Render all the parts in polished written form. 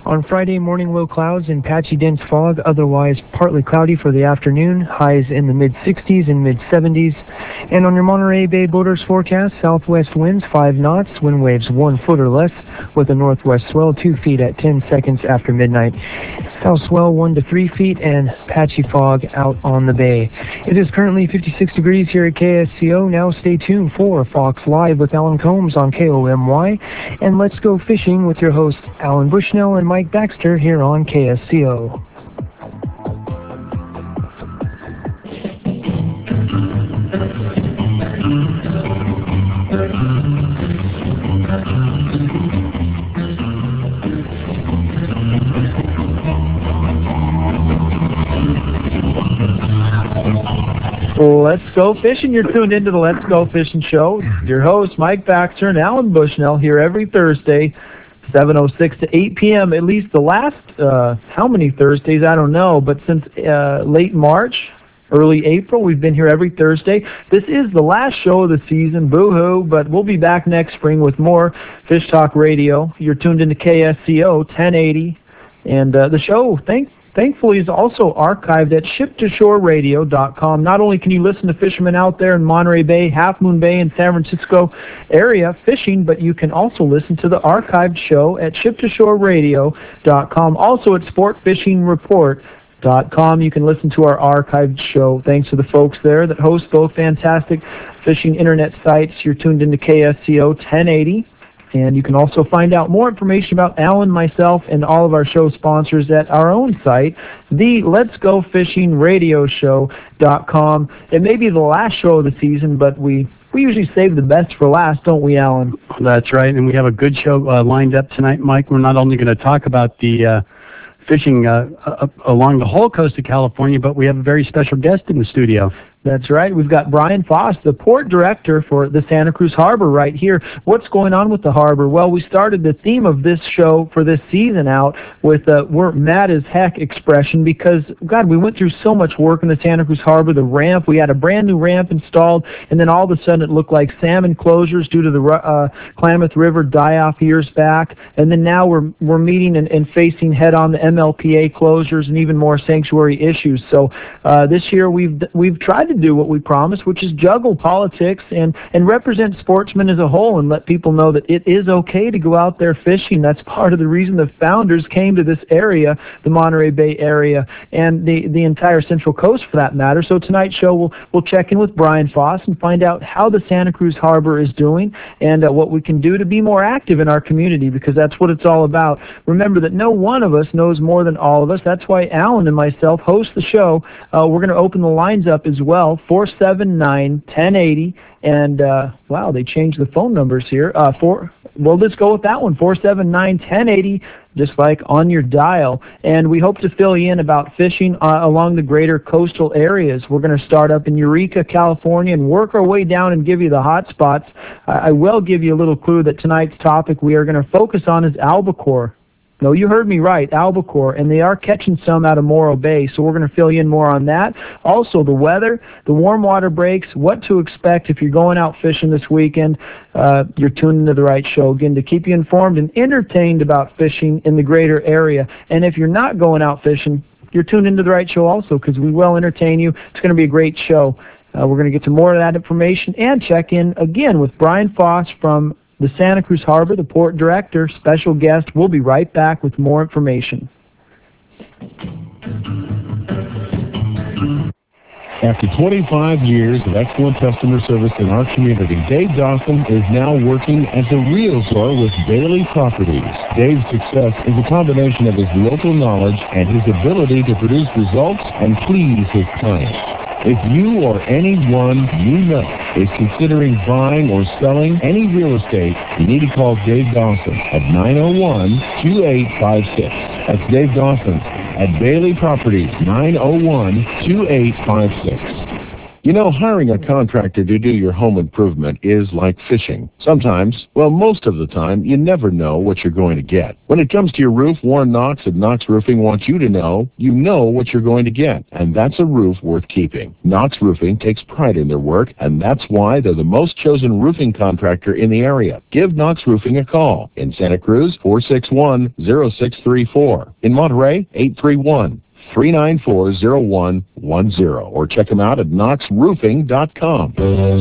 On Friday, morning low clouds and patchy dense fog, otherwise partly cloudy for the afternoon, highs in the mid-60s and mid-70s. And on your Monterey Bay Boaters forecast, southwest winds 5 knots, wind waves 1 foot or less, with a northwest swell 2 feet at 10 seconds after midnight. South swell 1 to 3 feet and patchy fog out on the bay. It is currently 56 degrees here at KSCO. Now stay tuned for Fox Live with Alan Combs on KOMY. And let's go fishing with your hosts Alan Bushnell and Mike Baxter here on KSCO. Let's go fishing. You're tuned into the Let's Go Fishing Show. Your hosts, Mike Baxter and Alan Bushnell, here every Thursday, 7:06 to 8 p.m. At least the last, how many Thursdays, I don't know, but since late March, early April, we've been here every Thursday. This is the last show of the season, boo-hoo, but we'll be back next spring with more Fish Talk Radio. You're tuned into KSCO 1080, and the show, thankfully, is also archived at shiptoshoreradio.com. Not only can you listen to fishermen out there in Monterey Bay, Half Moon Bay, and San Francisco area fishing, but you can also listen to the archived show at shiptoshoreradio.com. Also at sportfishingreport.com. You can listen to our archived show. Thanks to the folks there that host both fantastic fishing internet sites. You're tuned into KSCO 1080. And you can also find out more information about Alan, myself, and all of our show sponsors at our own site, the Let's Go Fishing Radio Show.com. It may be the last show of the season, but we usually save the best for last, don't we, Alan? That's right, and we have a good show lined up tonight, Mike. We're not only going to talk about the fishing along the whole coast of California, but we have a very special guest in the studio. That's right. We've got Brian Foss, the port director for the Santa Cruz Harbor right here. What's going on with the harbor? Well, we started the theme of this show for this season out with we're mad as heck expression because, God, we went through so much work in the Santa Cruz Harbor, the ramp. We had a brand new ramp installed, and then all of a sudden it looked like salmon closures due to the Klamath River die-off years back. And then now we're meeting and facing head-on the MLPA closures and even more sanctuary issues. So this year we've tried to do what we promised, which is juggle politics and represent sportsmen as a whole and let people know that it is okay to go out there fishing. That's part of the reason the founders came to this area, the Monterey Bay area, and the entire Central Coast for that matter. So tonight's show we'll check in with Brian Foss and find out how the Santa Cruz Harbor is doing and what we can do to be more active in our community, because that's what it's all about. Remember that no one of us knows more than all of us. That's why Alan and myself host the show. We're going to open the lines up as well. 479-1080, and wow, they changed the phone numbers here. We'll just go with that one, 479-1080, just like on your dial. And we hope to fill you in about fishing along the greater coastal areas. We're going to start up in Eureka, California, and work our way down and give you the hot spots. I will give you a little clue that tonight's topic we are going to focus on is albacore. No, you heard me right, albacore, and they are catching some out of Morro Bay, so we're going to fill you in more on that. Also, the weather, the warm water breaks, what to expect if you're going out fishing this weekend. You're tuned into the right show, again, to keep you informed and entertained about fishing in the greater area. And if you're not going out fishing, you're tuned into the right show also, because we will entertain you. It's going to be a great show. We're going to get to more of that information and check in again with Brian Foss from the Santa Cruz Harbor, the port director, special guest. We'll be right back with more information. After 25 years of excellent customer service in our community, Dave Dawson is now working as a realtor with Bailey Properties. Dave's success is a combination of his local knowledge and his ability to produce results and please his clients. If you or anyone you know is considering buying or selling any real estate, you need to call Dave Dawson at 901-2856. That's Dave Dawson at Bailey Properties, 901-2856. You know, hiring a contractor to do your home improvement is like fishing. Sometimes, well, most of the time, you never know what you're going to get. When it comes to your roof, Warren Knox at Knox Roofing wants you to know what you're going to get, and that's a roof worth keeping. Knox Roofing takes pride in their work, and that's why they're the most chosen roofing contractor in the area. Give Knox Roofing a call. In Santa Cruz, 461-0634. In Monterey, 831-394-0110, or check them out at knoxroofing.com.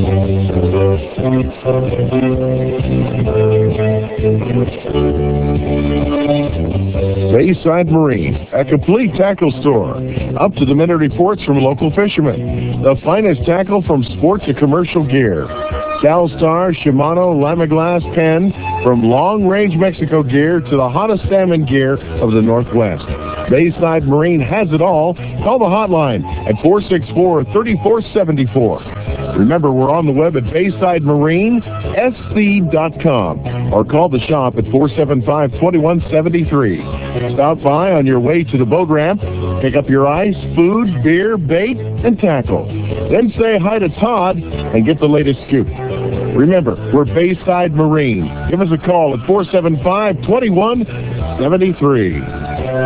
Bayside Marine, a complete tackle store. Up-to-the-minute reports from local fishermen. The finest tackle from sport to commercial gear. CalStar, Shimano, Limaglass, Penn, from long-range Mexico gear to the hottest salmon gear of the Northwest. Bayside Marine has it all. Call the hotline at 464-3474. Remember, we're on the web at BaysideMarineSC.com or call the shop at 475-2173. Stop by on your way to the boat ramp, pick up your ice, food, beer, bait, and tackle. Then say hi to Todd and get the latest scoop. Remember, we're Bayside Marine. Give us a call at 475-2173.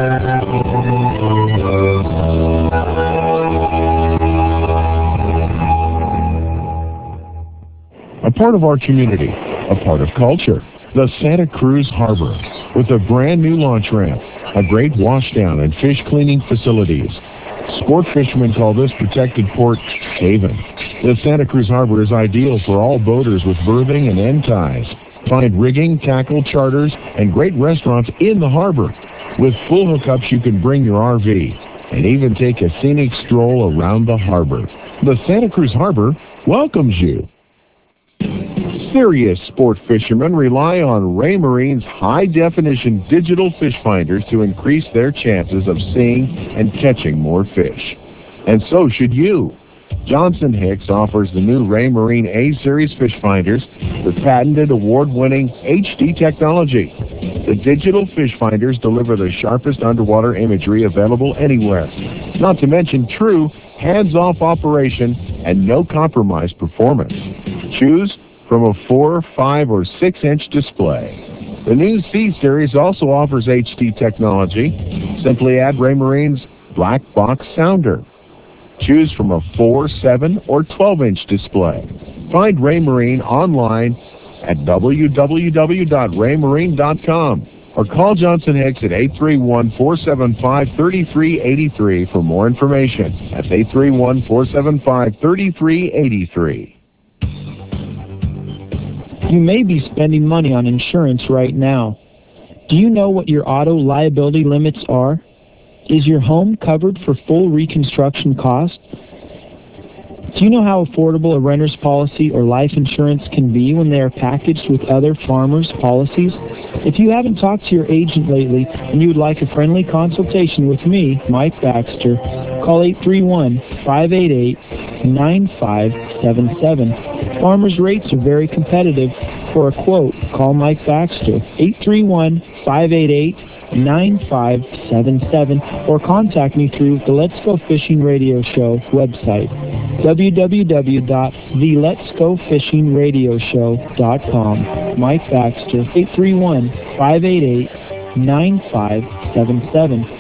A part of our community, a part of culture, the Santa Cruz Harbor, with a brand new launch ramp, a great washdown and fish cleaning facilities. Sport fishermen call this protected port haven. The Santa Cruz Harbor is ideal for all boaters with berthing and end ties. Find rigging, tackle, charters, and great restaurants in the harbor. With full hookups, you can bring your RV and even take a scenic stroll around the harbor. The Santa Cruz Harbor welcomes you. Serious sport fishermen rely on Raymarine's high-definition digital fish finders to increase their chances of seeing and catching more fish. And so should you. Johnson Hicks offers the new Raymarine A-Series fish finders with patented award-winning HD technology. The digital fish finders deliver the sharpest underwater imagery available anywhere. Not to mention true hands-off operation and no compromise performance. Choose from a 4, 5, or 6-inch display. The new C-Series also offers HD technology. Simply add Raymarine's black box sounder. Choose from a 4, 7, or 12-inch display. Find Raymarine online at www.raymarine.com or call Johnson Hicks at 831-475-3383 for more information. That's 831-475-3383. You may be spending money on insurance right now. Do you know what your auto liability limits are? Is your home covered for full reconstruction costs? Do you know how affordable a renter's policy or life insurance can be when they are packaged with other farmers' policies? If you haven't talked to your agent lately and you would like a friendly consultation with me, Mike Baxter, call 831-588-9577. Farmers' rates are very competitive. For a quote, call Mike Baxter, 831-588-9577, or contact me through the Let's Go Fishing Radio Show website, www.theletsgofishingradioshow.com. Mike Baxter, 831-588-9577.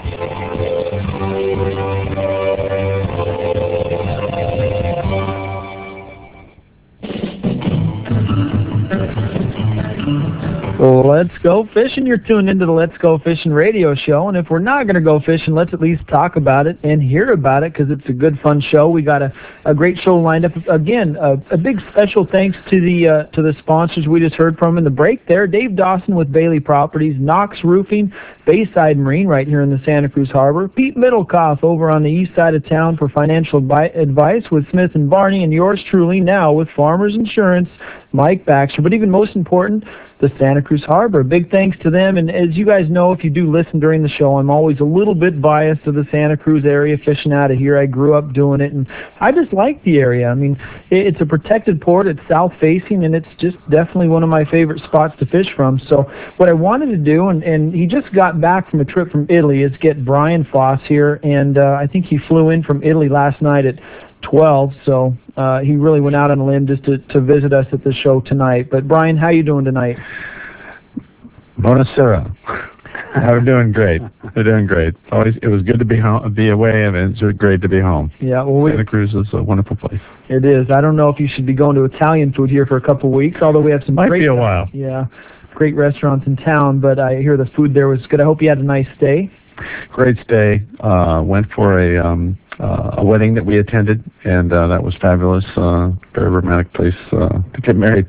Let's go fishing. You're tuned into the Let's Go Fishing radio show, and if we're not going to go fishing, let's at least talk about it and hear about it because it's a good, fun show. We got a great show lined up. Again, a big special thanks to the sponsors we just heard from in the break there. Dave Dawson with Bailey Properties, Knox Roofing, Bayside Marine right here in the Santa Cruz Harbor, Pete Middlecoff over on the east side of town for financial advice with Smith & Barney, and yours truly now with Farmers Insurance, Mike Baxter. But even most important, the Santa Cruz Harbor. Big thanks to them. And as you guys know, if you do listen during the show, I'm always a little bit biased to the Santa Cruz area, fishing out of here. I grew up doing it, and I just like the area. I mean, it's a protected port. It's south-facing, and it's just definitely one of my favorite spots to fish from. So what I wanted to do, and he just got back from a trip from Italy, is get Brian Foss here, and I think he flew in from Italy last night at 12, so he really went out on a limb just to visit us at the show tonight. But Brian, how you doing tonight? Buonasera. We're doing great. We're doing great. It was good to be away, and it's great to be home. Yeah, well, Santa Cruz is a wonderful place. It is. I don't know if you should be going to Italian food here for a couple of weeks, although we have some Might great... be a while. Yeah, great restaurants in town, but I hear the food there was good. I hope you had a nice stay. Great stay. Went for a wedding that we attended, and that was fabulous. Very romantic place to get married.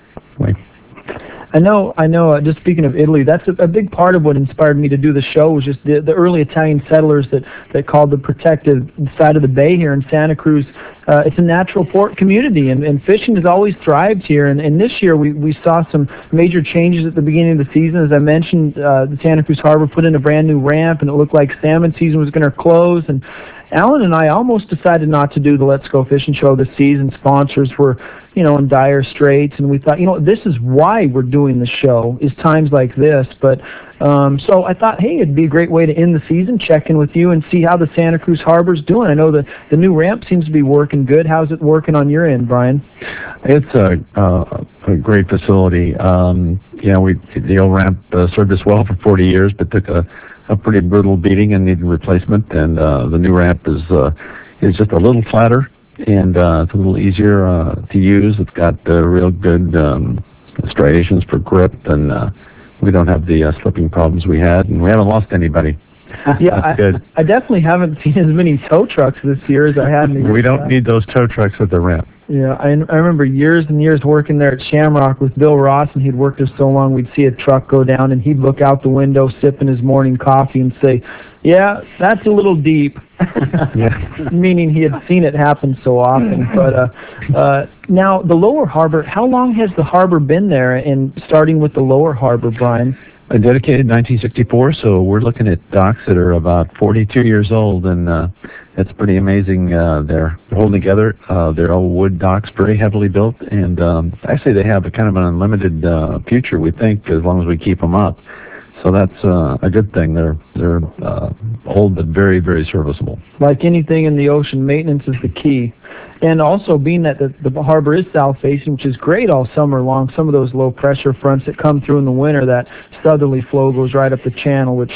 I know. Just speaking of Italy, that's a big part of what inspired me to do the show. Was just the early Italian settlers that called the protected side of the bay here in Santa Cruz. It's a natural port community, and fishing has always thrived here. And this year we saw some major changes at the beginning of the season. As I mentioned, the Santa Cruz Harbor put in a brand new ramp, and it looked like salmon season was going to close. And Alan and I almost decided not to do the Let's Go Fishing show this season. Sponsors were, in dire straits, and we thought, this is why we're doing the show, is times like this. But so I thought, hey, it'd be a great way to end the season, check in with you and see how the Santa Cruz Harbor's doing. I know the new ramp seems to be working good. How's it working on your end, Brian? It's a great facility. The old ramp served us well for 40 years, but took a pretty brutal beating and needed replacement. And the new ramp is just a little flatter, and it's a little easier to use. It's got real good striations for grip, and we don't have the slipping problems we had, and we haven't lost anybody. Yeah, I definitely haven't seen as many tow trucks this year as I had in the years. We don't need those tow trucks at the ramp. Yeah, I remember years and years working there at Shamrock with Bill Ross, and he'd worked there so long we'd see a truck go down, and he'd look out the window sipping his morning coffee and say, yeah, that's a little deep, meaning he had seen it happen so often. But now, the lower harbor, how long has the harbor been there, and starting with the lower harbor, Brian? Dedicated 1964, so we're looking at docks that are about 42 years old, and it's pretty amazing. They're holding together. They're all wood docks, very heavily built, and actually they have a kind of an unlimited future, we think, as long as we keep them up. So that's a good thing. They're old but very, very serviceable. Like anything in the ocean, maintenance is the key. And also, being that the harbor is south-facing, which is great all summer long, some of those low-pressure fronts that come through in the winter, that southerly flow goes right up the channel, which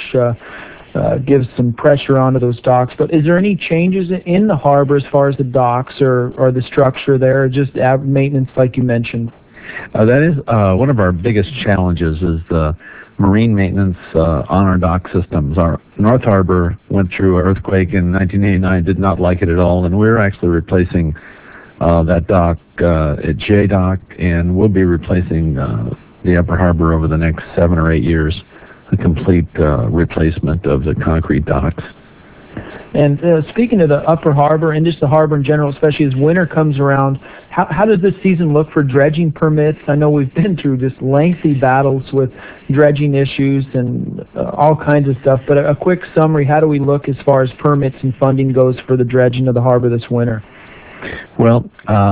gives some pressure onto those docks. But is there any changes in the harbor as far as the docks or the structure there, or just maintenance like you mentioned? That is one of our biggest challenges is the marine maintenance on our dock systems. Our North Harbor went through an earthquake in 1989, did not like it at all, and we're actually replacing that dock at J Dock, and we'll be replacing the Upper Harbor over the next 7 or 8 years, a complete replacement of the concrete docks. And speaking of the Upper Harbor and just the harbor in general, especially as winter comes around, how does this season look for dredging permits? I know we've been through just lengthy battles with dredging issues and all kinds of stuff, but a quick summary, how do we look as far as permits and funding goes for the dredging of the harbor this winter? Well,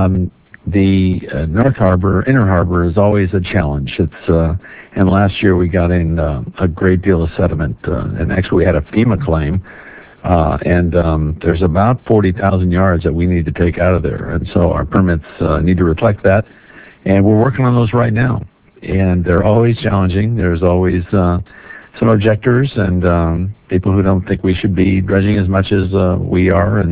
the North Harbor, Inner Harbor is always a challenge. And last year we got in a great deal of sediment, and actually we had a FEMA claim. And there's about 40,000 yards that we need to take out of there, and so our permits need to reflect that, and we're working on those right now. And they're always challenging. There's always some objectors and people who don't think we should be dredging as much as we are,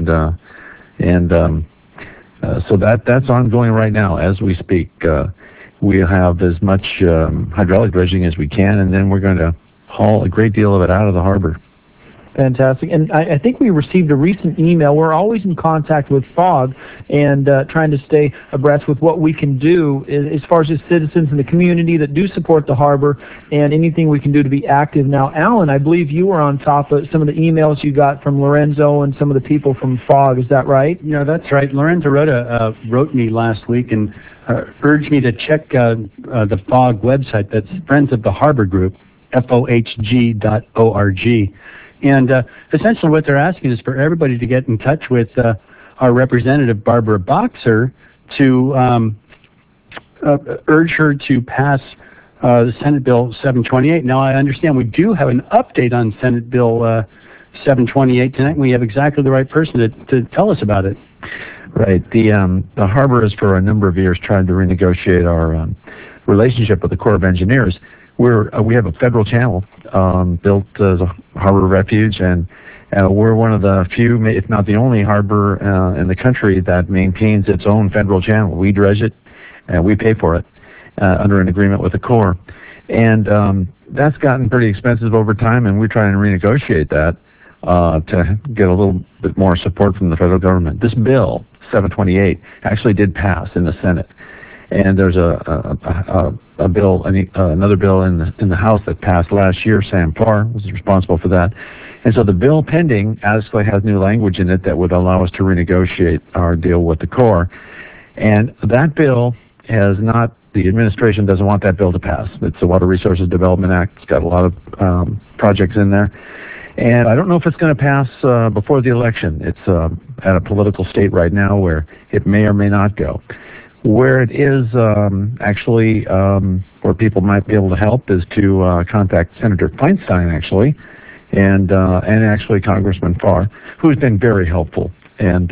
so that's ongoing right now as we speak. We have as much hydraulic dredging as we can, and then we're going to haul a great deal of it out of the harbor. Fantastic. And I think we received a recent email. We're always in contact with FOG and trying to stay abreast with what we can do as far as just citizens in the community that do support the harbor and anything we can do to be active. Now, Alan, I believe you were on top of some of the emails you got from Lorenzo and some of the people from FOG. Is that right? Yeah, that's right. Lorenzo wrote me last week and urged me to check the FOG website. That's Friends of the Harbor Group, FOHG.org. And essentially what they're asking is for everybody to get in touch with our representative, Barbara Boxer, to urge her to pass the Senate Bill 728. Now, I understand we do have an update on Senate Bill 728 tonight, and we have exactly the right person to tell us about it. Right. The harbor has for a number of years tried to renegotiate our relationship with the Corps of Engineers. We have a federal channel built as a harbor refuge, and we're one of the few, if not the only, harbor in the country that maintains its own federal channel. We dredge it, and we pay for it under an agreement with the Corps. And that's gotten pretty expensive over time, and we're trying to renegotiate that to get a little bit more support from the federal government. This bill, 728, actually did pass in the Senate. And there's a bill, another bill in the House that passed last year. Sam Farr was responsible for that. And so the bill pending actually has new language in it that would allow us to renegotiate our deal with the Corps. And that bill has not, the administration doesn't want that bill to pass. It's the Water Resources Development Act. It's got a lot of projects in there. And I don't know if it's going to pass before the election. It's at a political state right now where it may or may not go. Where it is actually where people might be able to help is to contact Senator Feinstein, actually, and actually Congressman Farr, who's been very helpful. And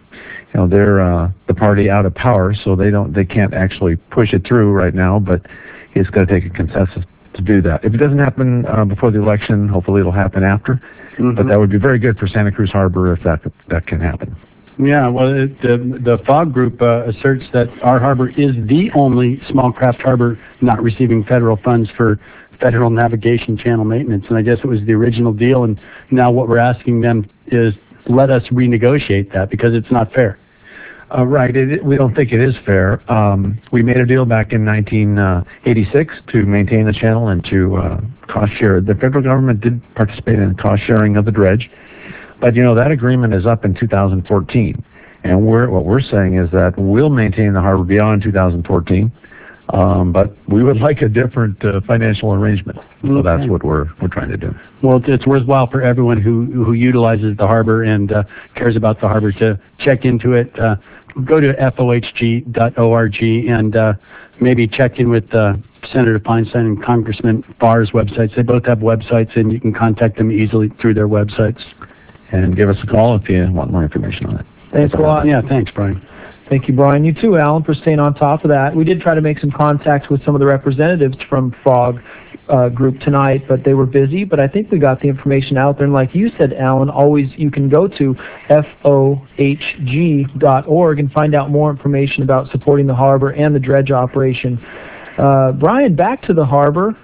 they're the party out of power, so they can't actually push it through right now. But it's going to take a consensus to do that. If it doesn't happen before the election, hopefully it'll happen after. Mm-hmm. But that would be very good for Santa Cruz Harbor if that can happen. Yeah, well, the FOG group asserts that our harbor is the only small craft harbor not receiving federal funds for federal navigation channel maintenance, and I guess it was the original deal, and now what we're asking them is let us renegotiate that because it's not fair. Right, we don't think it is fair. We made a deal back in 1986 to maintain the channel and to cost share. The federal government did participate in cost sharing of the dredge. But, that agreement is up in 2014, and what we're saying is that we'll maintain the harbor beyond 2014, but we would like a different financial arrangement. So that's what we're trying to do. Well, it's worthwhile for everyone who utilizes the harbor and cares about the harbor to check into it. Go to fohg.org and maybe check in with Senator Feinstein and Congressman Farr's websites. They both have websites, and you can contact them easily through their websites. And give us a call if you want more information on it. Thanks a lot. Yeah, thanks, Brian. Thank you, Brian. You too, Alan, for staying on top of that. We did try to make some contacts with some of the representatives from FOG group tonight, but they were busy. But I think we got the information out there. And like you said, Alan, always you can go to fohg.org and find out more information about supporting the harbor and the dredge operation. Brian, back to the harbor.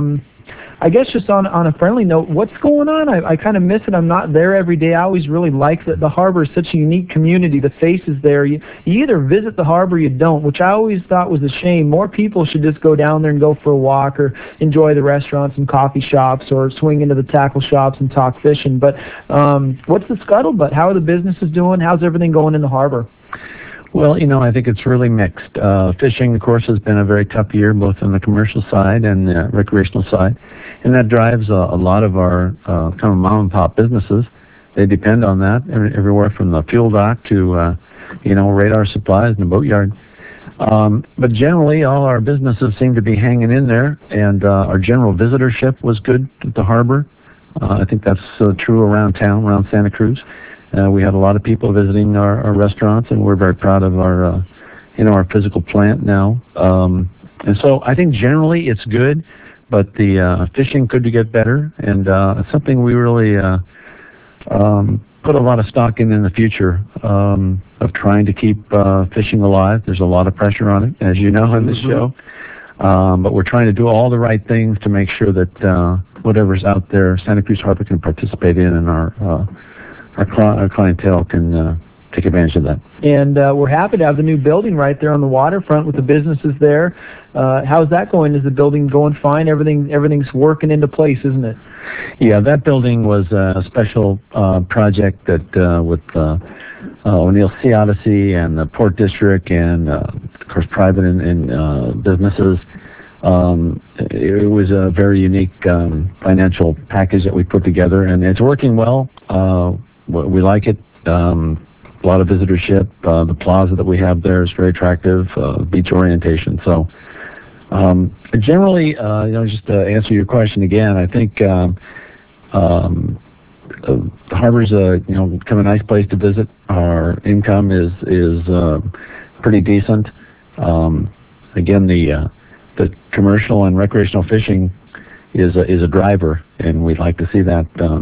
I guess just on a friendly note, what's going on? I kind of miss it. I'm not there every day. I always really like that the harbor is such a unique community. The face is there. You either visit the harbor or you don't, which I always thought was a shame. More people should just go down there and go for a walk or enjoy the restaurants and coffee shops or swing into the tackle shops and talk fishing. But what's the scuttlebutt? How are the businesses doing? How's everything going in the harbor? Well, I think it's really mixed. Fishing, of course, has been a very tough year, both on the commercial side and the recreational side. And that drives a lot of our kind of mom-and-pop businesses. They depend on that, everywhere from the fuel dock to, radar supplies and the boatyard. But generally, all our businesses seem to be hanging in there, and our general visitorship was good at the harbor. I think that's true around town, around Santa Cruz. We had a lot of people visiting our restaurants, and we're very proud of our, our physical plant now. And so I think generally it's good, but the fishing could get better, and it's something we really put a lot of stock in the future of trying to keep fishing alive. There's a lot of pressure on it, as you know, in this show. But we're trying to do all the right things to make sure that whatever's out there, Santa Cruz Harbor can participate in, and our clientele can take advantage of that. And we're happy to have the new building right there on the waterfront with the businesses there. How's that going? Is the building going fine? Everything's working into place, isn't it? Yeah, that building was a special project that with O'Neill Sea Odyssey and the Port District and, of course, private and businesses. It was a very unique financial package that we put together, and it's working well. We like it. A lot of visitorship. The plaza that we have there is very attractive. Beach orientation. So generally, just to answer your question again, I think the harbor's become a nice place to visit. Our income is pretty decent. Again, the commercial and recreational fishing is a driver, and we'd like to see that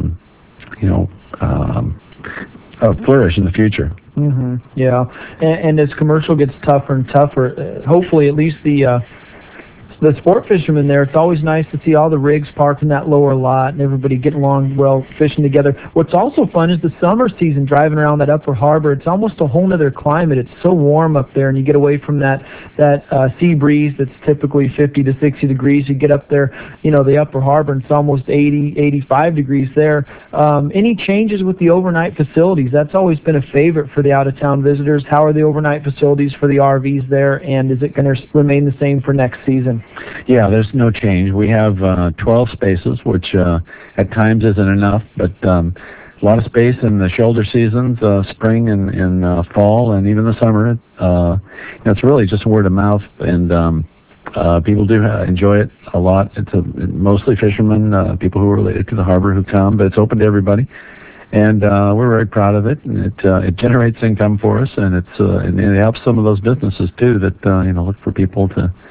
flourish in the future. Mm-hmm. Yeah, and as commercial gets tougher and tougher, hopefully at least the sport fishermen there, it's always nice to see all the rigs parked in that lower lot and everybody getting along well, fishing together. What's also fun is the summer season, driving around that upper harbor. It's almost a whole nother climate. It's so warm up there, and you get away from that sea breeze that's typically 50 to 60 degrees. You get up there, the upper harbor, and it's almost 80, 85 degrees there. Any changes with the overnight facilities? That's always been a favorite for the out-of-town visitors. How are the overnight facilities for the RVs there, and is it going to remain the same for next season? Yeah, there's no change. We have 12 spaces, which at times isn't enough, but a lot of space in the shoulder seasons, spring and fall, and even the summer. It's really just word of mouth, and people do enjoy it a lot. It's mostly fishermen, people who are related to the harbor who come, but it's open to everybody. And we're very proud of it, and it generates income for us, and it helps some of those businesses too that look for people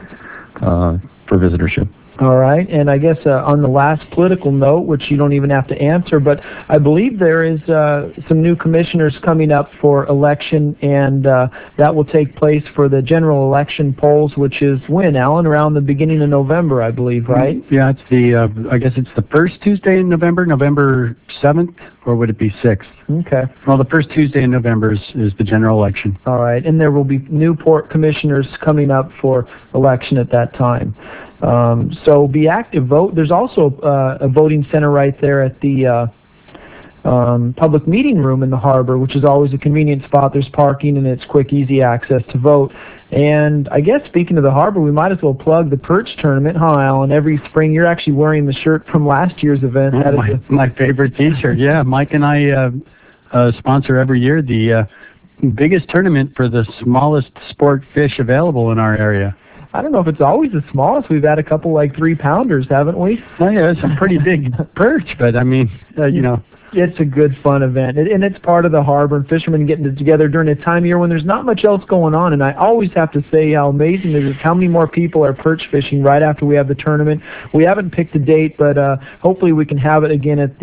for visitorship. All right, and I guess on the last political note, which you don't even have to answer, but I believe there is some new commissioners coming up for election, and that will take place for the general election polls, which is when, Alan? Around the beginning of November, I believe, right? Yeah, it's I guess it's the first Tuesday in November, November 7th, or would it be 6th? Okay. Well, the first Tuesday in November is the general election. All right, and there will be new port commissioners coming up for election at that time. So be active, vote. There's also a voting center right there at the public meeting room in the harbor, which is always a convenient spot. There's parking, and it's quick, easy access to vote. And I guess speaking of the harbor, we might as well plug the Perch Tournament, huh, Alan? Every spring, you're actually wearing the shirt from last year's event. My favorite T-shirt, yeah. Mike and I sponsor every year the biggest tournament for the smallest sport fish available in our area. I don't know if it's always the smallest. We've had a couple 3-pounders, haven't we? Oh, yeah, it's a pretty big perch, but I mean, It's a good, fun event, and it's part of the harbor and fishermen getting together during a time of year when there's not much else going on. And I always have to say how amazing it is how many more people are perch fishing right after we have the tournament. We haven't picked a date, but hopefully we can have it again at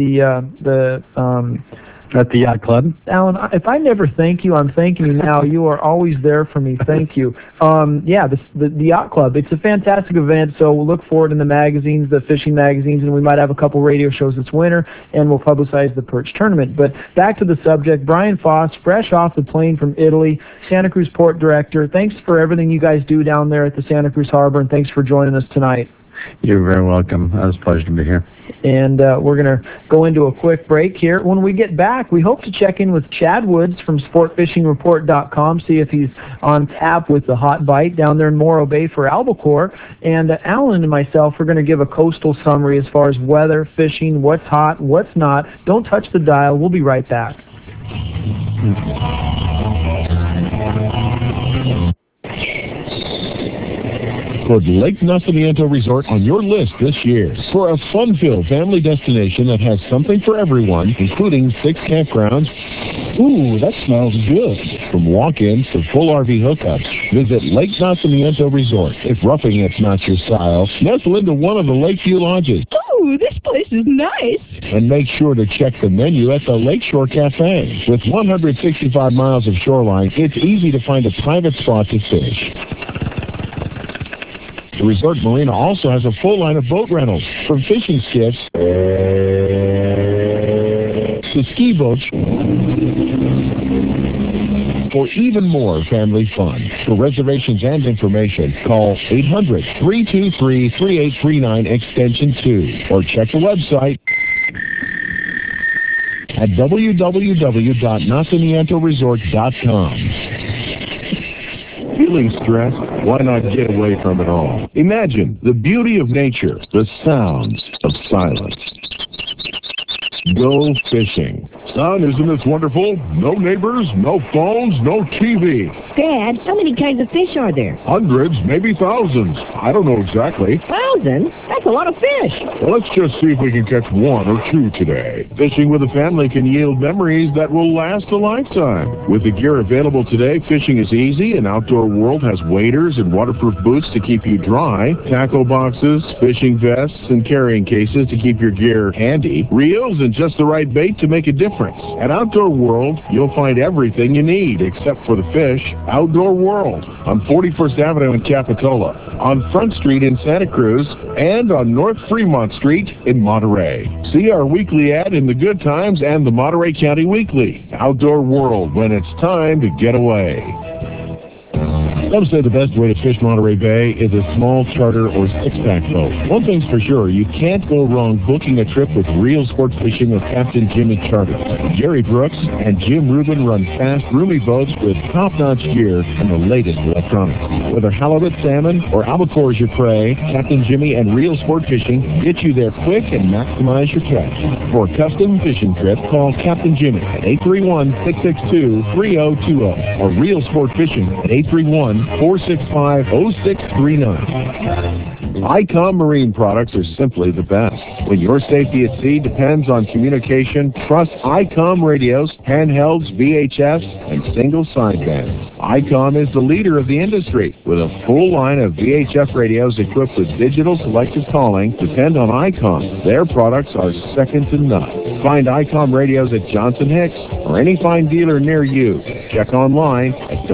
at the yacht club. Alan, if I never thank you, I'm thanking you now. You are always there for me. Thank you. The yacht club. It's a fantastic event, so we'll look for it in the magazines, the fishing magazines, and we might have a couple radio shows this winter, and we'll publicize the Perch Tournament. But back to the subject, Brian Foss, fresh off the plane from Italy, Santa Cruz Port Director. Thanks for everything you guys do down there at the Santa Cruz Harbor, and thanks for joining us tonight. You're very welcome. It was a pleasure to be here. And we're going to go into a quick break here. When we get back, we hope to check in with Chad Woods from SportFishingReport.com, see if he's on tap with the hot bite down there in Morro Bay for albacore. And Alan and myself are going to give a coastal summary as far as weather, fishing, what's hot, what's not. Don't touch the dial. We'll be right back. Put Lake Nacimiento Resort on your list this year for a fun-filled family destination that has something for everyone, including 6 campgrounds. Ooh, that smells good. From walk-ins to full RV hookups, visit Lake Nacimiento Resort. If roughing it's not your style, nestle into one of the Lakeview lodges. Ooh, this place is nice. And make sure to check the menu at the Lakeshore Cafe. With 165 miles of shoreline, it's easy to find a private spot to fish. The resort marina also has a full line of boat rentals, from fishing skiffs to ski boats, for even more family fun. For reservations and information, call 800-323-3839 extension 2, or check the website at www.nacimientoresort.com. Feeling stressed? Why not get away from it all? Imagine the beauty of nature, the sounds of silence. Go fishing. Son, isn't this wonderful? No neighbors, no phones, no TV. Dad, how many kinds of fish are there? Hundreds, maybe thousands. I don't know exactly. Thousands? That's a lot of fish. Well, let's just see if we can catch one or two today. Fishing with a family can yield memories that will last a lifetime. With the gear available today, fishing is easy, and Outdoor World has waders and waterproof boots to keep you dry, tackle boxes, fishing vests, and carrying cases to keep your gear handy, reels, and just the right bait to make a difference. At Outdoor World, you'll find everything you need except for the fish. Outdoor World on 41st Avenue in Capitola, on Front Street in Santa Cruz, and on North Fremont Street in Monterey. See our weekly ad in the Good Times and the Monterey County Weekly. Outdoor World, when it's time to get away. Some say the best way to fish Monterey Bay is a small charter or six-pack boat. One thing's for sure, you can't go wrong booking a trip with Real Sport Fishing with Captain Jimmy Charter. Jerry Brooks and Jim Rubin run fast, roomy boats with top-notch gear and the latest electronics. Whether halibut, salmon, or albacore is your prey, Captain Jimmy and Real Sport Fishing get you there quick and maximize your catch. For a custom fishing trip, call Captain Jimmy at 831-662-3020 or Real Sport Fishing at 831-465-0639. ICOM Marine products are simply the best. When your safety at sea depends on communication, trust ICOM radios, handhelds, VHF, and single sidebands. ICOM is the leader of the industry. With a full line of VHF radios equipped with digital selective calling, depend on ICOM. Their products are second to none. Find ICOM radios at Johnson Hicks or any fine dealer near you. Check online at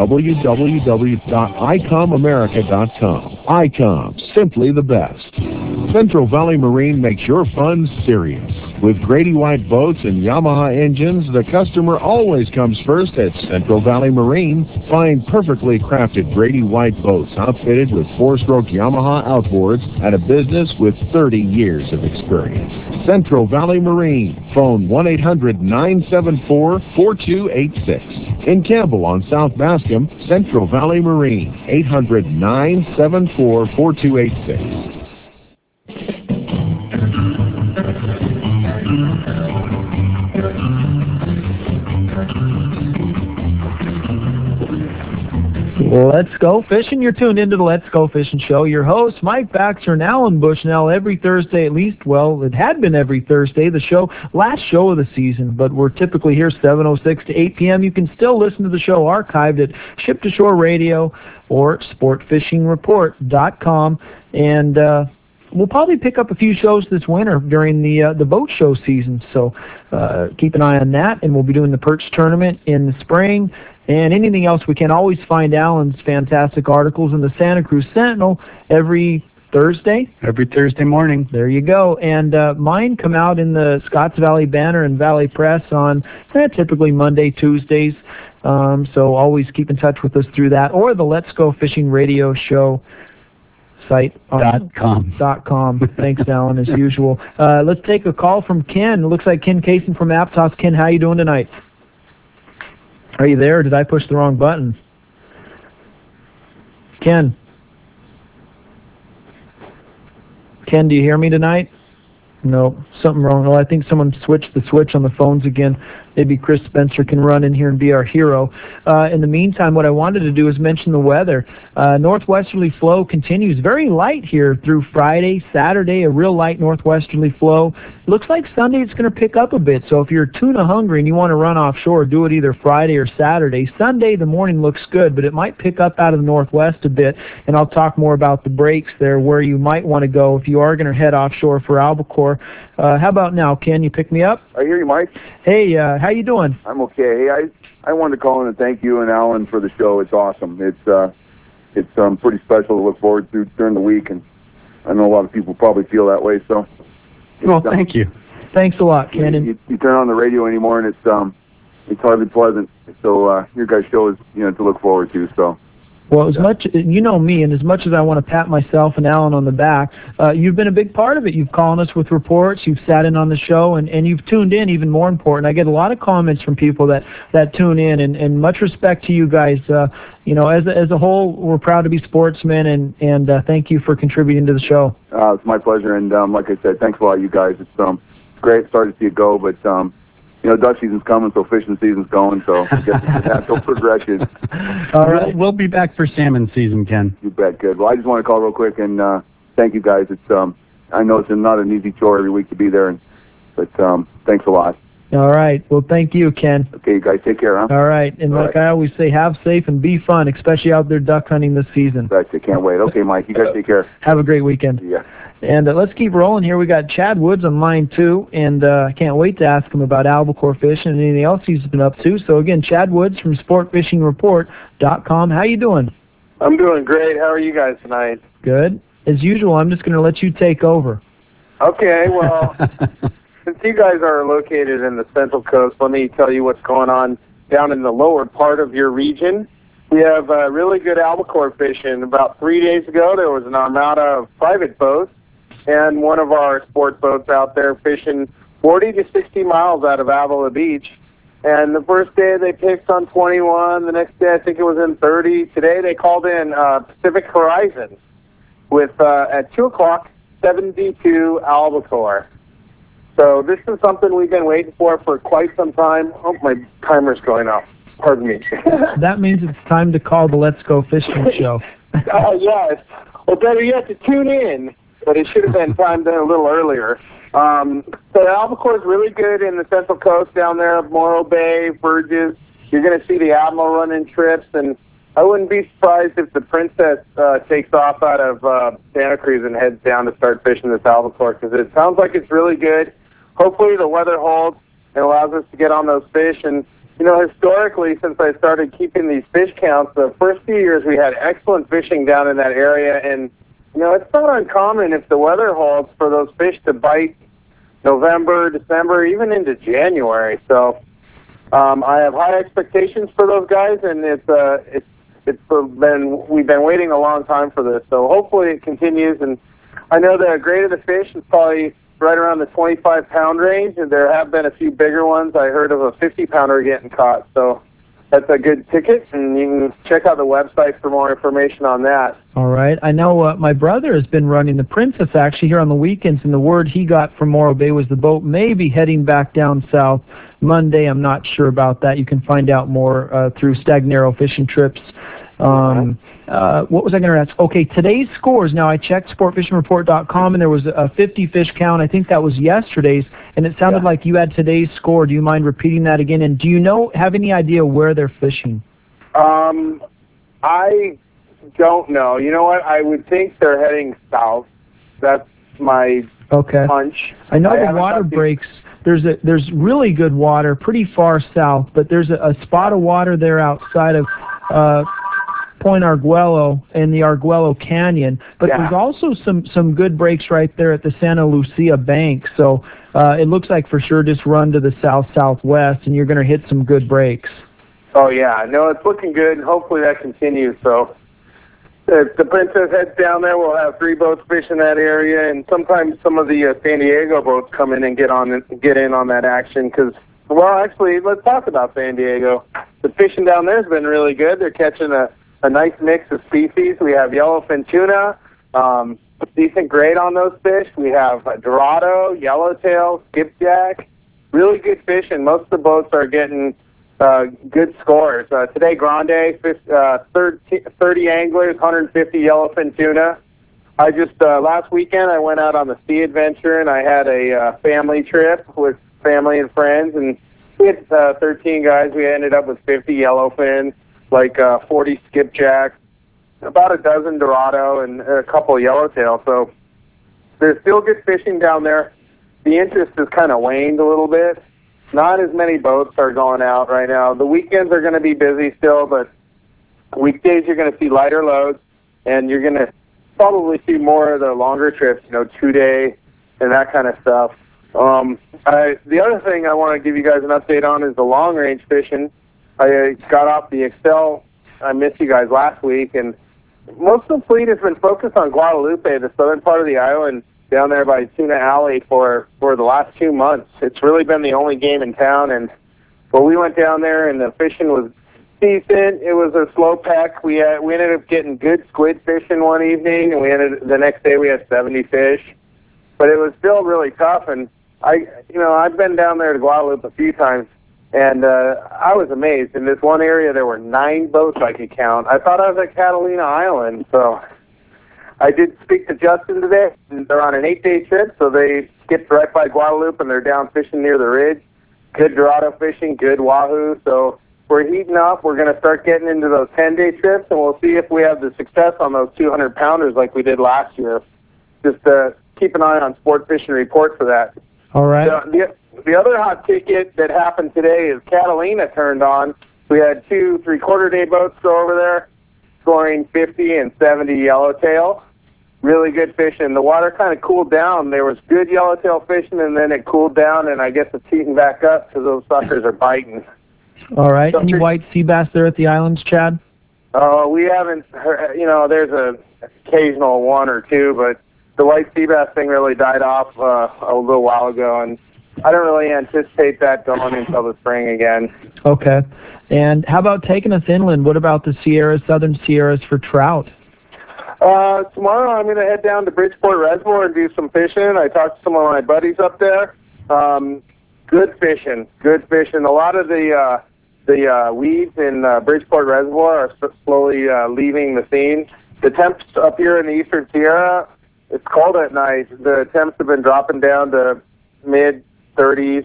www.icomamerica.com. ICOM, simply the best. Central Valley Marine makes your fun serious. With Grady White boats and Yamaha engines, the customer always comes first at Central Valley Marine. Find perfectly crafted Grady White boats outfitted with four-stroke Yamaha outboards and a business with 30 years of experience. Central Valley Marine. Phone 1-800-974-4286. In Campbell on South Bascom, Central Valley Marine. 800-974-4286. Let's go fishing. You're tuned into the Let's Go Fishing Show. Your hosts, Mike Baxter and Alan Bushnell, every Thursday at least. Well, it had been every Thursday, last show of the season, but we're typically here 7:06 to 8 p.m. You can still listen to the show archived at Ship to Shore Radio or SportFishingReport.com. And we'll probably pick up a few shows this winter during the boat show season, so keep an eye on that. And we'll be doing the perch tournament in the spring. And anything else we can. Always find Alan's fantastic articles in the Santa Cruz Sentinel every Thursday. Every Thursday morning. There you go. And mine come out in the Scotts Valley Banner and Valley Press on typically Monday, Tuesdays. So always keep in touch with us through that. Or the Let's Go Fishing Radio Show site. .com. Thanks, Alan, as usual. Let's take a call from Ken. It looks like Ken Kaysen from Aptos. Ken, how you doing tonight? Are you there, or did I push the wrong button? Ken, do you hear me tonight? No, something wrong. Well, I think someone switched the switch on the phones again. Maybe Chris Spencer can run in here and be our hero. In the meantime, what I wanted to do is mention the weather. Northwesterly flow continues very light here through Friday, Saturday, a real light northwesterly flow. Looks like Sunday it's going to pick up a bit, so if you're tuna hungry and you want to run offshore, do it either Friday or Saturday. Sunday, the morning looks good, but it might pick up out of the northwest a bit, and I'll talk more about the breaks there, where you might want to go if you are going to head offshore for albacore. How about now, Ken? You pick me up? I hear you, Mike. Hey, how you doing? I'm okay. Hey, I wanted to call in and thank you and Alan for the show. It's awesome. It's pretty special to look forward to during the week, and I know a lot of people probably feel that way. So, well, thank you. Thanks a lot, Ken. You turn on the radio anymore, and it's hardly pleasant. So your guys' show is to look forward to. So. Well, as much, you know me, and as much as I want to pat myself and Alan on the back, you've been a big part of it. You've called us with reports, you've sat in on the show, and you've tuned in, even more important. I get a lot of comments from people that tune in, and much respect to you guys. As a whole, we're proud to be sportsmen, and thank you for contributing to the show. It's my pleasure, and like I said, thanks a lot, you guys. It's great. Started to see it go, but duck season's coming, so fishing season's going, so I guess it's a natural progression. All right. We'll be back for salmon season, Ken. You bet. Good. Well, I just want to call real quick and thank you guys. It's I know it's not an easy chore every week to be there, but thanks a lot. All right. Well, thank you, Ken. Okay, you guys, take care, huh? All right. And All like right. I always say, have safe and be fun, especially out there duck hunting this season. Gotcha, can't wait. Okay, Mike, you guys take care. Have a great weekend. Yeah. And let's keep rolling here. We got Chad Woods on line 2, and I can't wait to ask him about albacore fishing and anything else he's been up to. So, again, Chad Woods from sportfishingreport.com. How you doing? I'm doing great. How are you guys tonight? Good. As usual, I'm just going to let you take over. Okay, well, since you guys are located in the Central Coast, let me tell you what's going on down in the lower part of your region. We have really good albacore fishing. About 3 days ago, there was an armada of private boats and one of our sport boats out there fishing 40 to 60 miles out of Avila Beach. And the first day they picked on 21. The next day I think it was in 30. Today they called in Pacific Horizon with, at 2 o'clock, 72 albacore. So this is something we've been waiting for quite some time. Oh, my timer's going off. Pardon me. That means it's time to call the Let's Go Fishing show. Yes. Or better yet, to tune in. But it should have been timed in a little earlier. So albacore is really good in the Central Coast down there, Morro Bay, Burgess. You're going to see the Admiral running trips, and I wouldn't be surprised if the Princess takes off out of Santa Cruz and heads down to start fishing this albacore, because it sounds like it's really good. Hopefully the weather holds and allows us to get on those fish. And, you know, historically, since I started keeping these fish counts, the first few years we had excellent fishing down in that area. And, you know, it's not uncommon if the weather holds for those fish to bite November, December, even into January. So I have high expectations for those guys, and we've been waiting a long time for this. So hopefully it continues. And I know the grade of the fish is probably right around the 25-pound range, and there have been a few bigger ones. I heard of a 50-pounder getting caught, so that's a good ticket, and you can check out the website for more information on that. All right. I know my brother has been running the Princess actually here on the weekends, and the word he got from Morro Bay was the boat may be heading back down south Monday. I'm not sure about that. You can find out more through Stagnero Fishing Trips. What was I going to ask? Okay, today's scores. Now, I checked sportfishingreport.com, and there was a 50 fish count. I think that was yesterday's, and it sounded like you had today's score. Do you mind repeating that again? And do you have any idea where they're fishing? I don't know. You know what? I would think they're heading south. That's my hunch. I know the water breaks. There's really good water pretty far south, but there's a spot of water there outside of Point Arguello and the Arguello Canyon, but there's also some good breaks right there at the Santa Lucia Bank. So it looks like for sure just run to the southwest, and you're going to hit some good breaks. Oh yeah, no, it's looking good, and hopefully that continues. So if the Princess heads down there, we'll have 3 boats fishing that area, and sometimes some of the San Diego boats come in and get in on that action. Because, well, actually, let's talk about San Diego. The fishing down there has been really good. They're catching a nice mix of species. We have yellowfin tuna, decent grade on those fish. We have dorado, yellowtail, skipjack, really good fish, and most of the boats are getting good scores. Today, Grande, 30 anglers, 150 yellowfin tuna. I just, last weekend, I went out on the Sea Adventure, and I had a family trip with family and friends, and we had 13 guys. We ended up with 50 yellowfin, like 40 skipjack, about a dozen dorado, and a couple of yellowtail. So there's still good fishing down there. The interest has kind of waned a little bit. Not as many boats are going out right now. The weekends are going to be busy still, but weekdays you're going to see lighter loads, and you're going to probably see more of the longer trips, 2-day and that kind of stuff. The other thing I want to give you guys an update on is the long-range fishing. I got off the Excel. I missed you guys last week, and most of the fleet has been focused on Guadalupe, the southern part of the island, down there by Tuna Alley for the last 2 months. It's really been the only game in town, and we went down there, and the fishing was decent. It was a slow pack. We ended up getting good squid fishing one evening, and the next day we had 70 fish. But it was still really tough, and I've been down there to Guadalupe a few times, and I was amazed. In this one area, there were 9 boats I could count. I thought I was at Catalina Island, so I did speak to Justin today. They're on an 8-day trip, so they skipped right by Guadalupe, and they're down fishing near the ridge. Good Dorado fishing, good wahoo. So we're heating up. We're going to start getting into those 10-day trips, and we'll see if we have the success on those 200-pounders like we did last year. Just keep an eye on Sport Fishing Report for that. All right. The other hot ticket that happened today is Catalina turned on. We had 2 3/4-day boats go over there, scoring 50 and 70 yellowtail. Really good fishing. The water kind of cooled down. There was good yellowtail fishing, and then it cooled down, and I guess it's heating back up because those suckers are biting. All right. Any white sea bass there at the islands, Chad? We haven't heard, there's an occasional 1 or 2, but the white sea bass thing really died off a little while ago, and I don't really anticipate that going until the spring again. Okay. And how about taking us inland? What about the Sierras, Southern Sierras for trout? Tomorrow I'm going to head down to Bridgeport Reservoir and do some fishing. I talked to some of my buddies up there. Good fishing. A lot of the weeds in Bridgeport Reservoir are slowly leaving the scene. The temps up here in the Eastern Sierra, it's cold at night. The temps have been dropping down to mid-30s,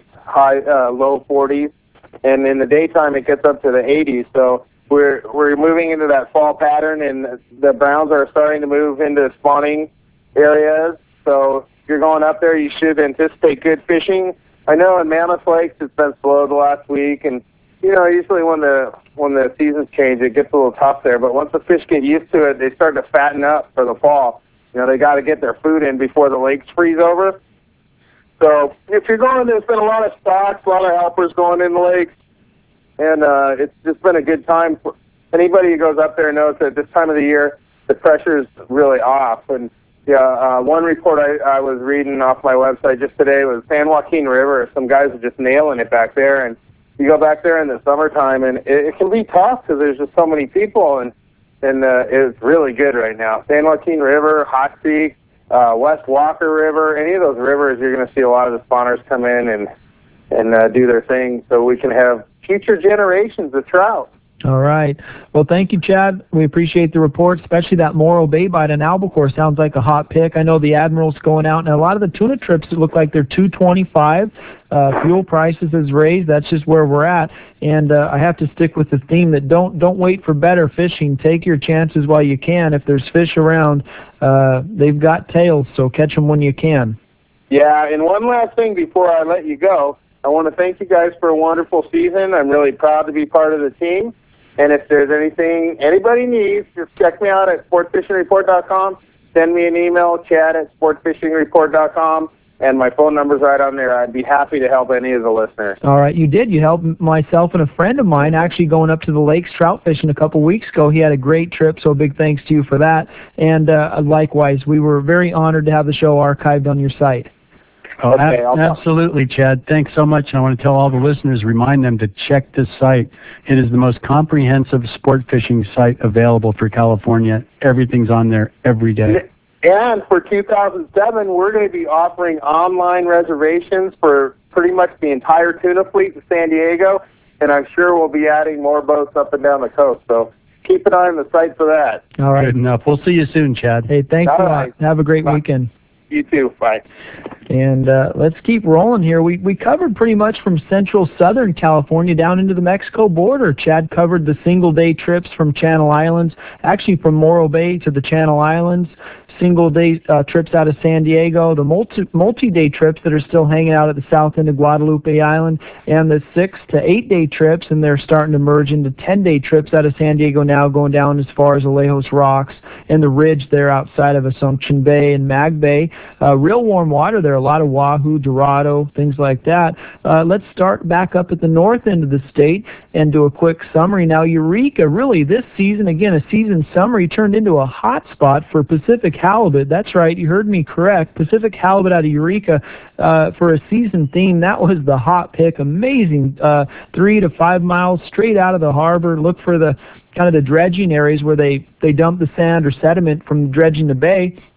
low 40s, and in the daytime it gets up to the 80s. So we're moving into that fall pattern, and the browns are starting to move into spawning areas. So if you're going up there, you should anticipate good fishing. I know in Mammoth Lakes it's been slow the last week, and usually when the seasons change, it gets a little tough there. But once the fish get used to it, they start to fatten up for the fall. They got to get their food in before the lakes freeze over. So if you're going, there's been a lot of stocks, a lot of helpers going in the lakes, and it's just been a good time. For anybody who goes up there knows that this time of the year, the pressure is really off. And one report I was reading off my website just today was San Joaquin River. Some guys are just nailing it back there, and you go back there in the summertime, and it can be tough because there's just so many people, and it's really good right now. San Joaquin River, Hot Creek, West Walker River, any of those rivers, you're going to see a lot of the spawners come in and do their thing so we can have future generations of trout. All right. Well, thank you, Chad. We appreciate the report, especially that Morro Bay bite in Albacore sounds like a hot pick. I know the Admiral's going out, and a lot of the tuna trips look like they're $2.25. Fuel prices has raised. That's just where we're at. And I have to stick with the theme that don't wait for better fishing. Take your chances while you can. If there's fish around, they've got tails, so catch them when you can. Yeah, and one last thing before I let you go. I want to thank you guys for a wonderful season. I'm really proud to be part of the team. And if there's anything anybody needs, just check me out at sportfishingreport.com. Send me an email, chad@sportfishingreport.com, and my phone number's right on there. I'd be happy to help any of the listeners. All right, you did. You helped myself and a friend of mine actually going up to the lakes trout fishing a couple weeks ago. He had a great trip, so big thanks to you for that. And likewise, we were very honored to have the show archived on your site. Oh, okay, absolutely, Chad. Thanks so much. And I want to tell all the listeners, remind them to check this site. It is the most comprehensive sport fishing site available for California. Everything's on there every day. And for 2007, we're going to be offering online reservations for pretty much the entire tuna fleet in San Diego, and I'm sure we'll be adding more boats up and down the coast. So keep an eye on the site for that. All right. Good enough. We'll see you soon, Chad. Hey, thanks a lot. Have a great weekend. You too. Bye. And let's keep rolling here. We covered pretty much from central southern California down into the Mexico border. Chad covered the single-day trips from Channel Islands, actually from Morro Bay to the Channel Islands, single-day trips out of San Diego, the multi-day trips that are still hanging out at the south end of Guadalupe Island, and the 6 to 8 day trips, and they're starting to merge into 10-day trips out of San Diego now, going down as far as Alejos Rocks and the ridge there outside of Assumption Bay and Mag Bay. Real warm water there, a lot of wahoo, dorado, things like that. Let's start back up at the north end of the state and do a quick summary. Now, Eureka, really, this season, again, a season summary, turned into a hot spot for Pacific halibut. That's right, you heard me correct. Pacific halibut out of Eureka for a season theme. That was the hot pick. Amazing. 3 to 5 miles straight out of the harbor. Look for the kind of the dredging areas where they dump the sand or sediment from dredging the bay.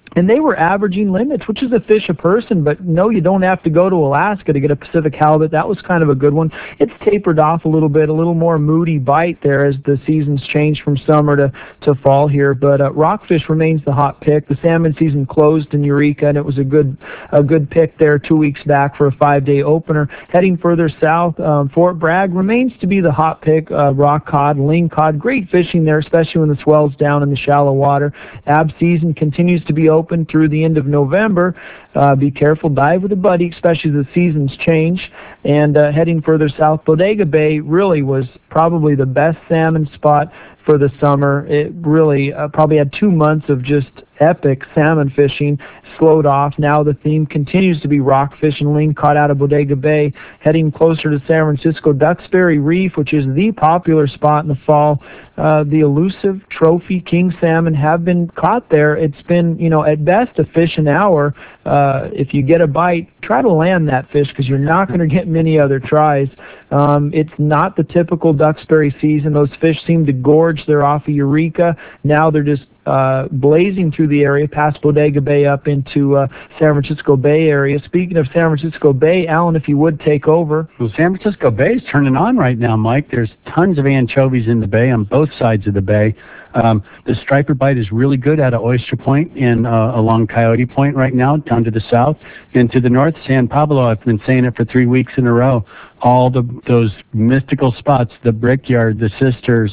And they were averaging limits, which is a fish a person, but no, you don't have to go to Alaska to get a Pacific halibut. That was kind of a good one. It's tapered off a little bit, a little more moody bite there as the seasons change from summer to fall here. But rockfish remains the hot pick. The salmon season closed in Eureka, and it was a good pick there 2 weeks back for a 5-day opener. Heading further south, Fort Bragg remains to be the hot pick. Rock cod, ling cod, great fishing there, especially when the swell's down in the shallow water. Ab season continues to be open through the end of November. Be careful, dive with a buddy, especially as the seasons change. And heading further south, Bodega Bay really was probably the best salmon spot for the summer. It really probably had 2 months of just epic salmon fishing, slowed off. Now the theme continues to be rockfish and ling caught out of Bodega Bay. Heading closer to San Francisco, Duxbury Reef, which is the popular spot in the fall. The elusive trophy king salmon have been caught there. It's been, at best a fish an hour. If you get a bite, try to land that fish because you're not going to get many other tries. It's not the typical Duxbury season. Those fish seem to gorge. They're off of Eureka. Now they're just blazing through the area past Bodega Bay up into San Francisco Bay area. Speaking of San Francisco Bay, Alan, if you would take over. Well, San Francisco Bay is turning on right now, Mike. There's tons of anchovies in the bay on both sides of the bay. The striper bite is really good out of Oyster Point and along Coyote Point right now, down to the south. And to the north, San Pablo, I've been saying it for 3 weeks in a row. All those mystical spots, the Brickyard, the Sisters,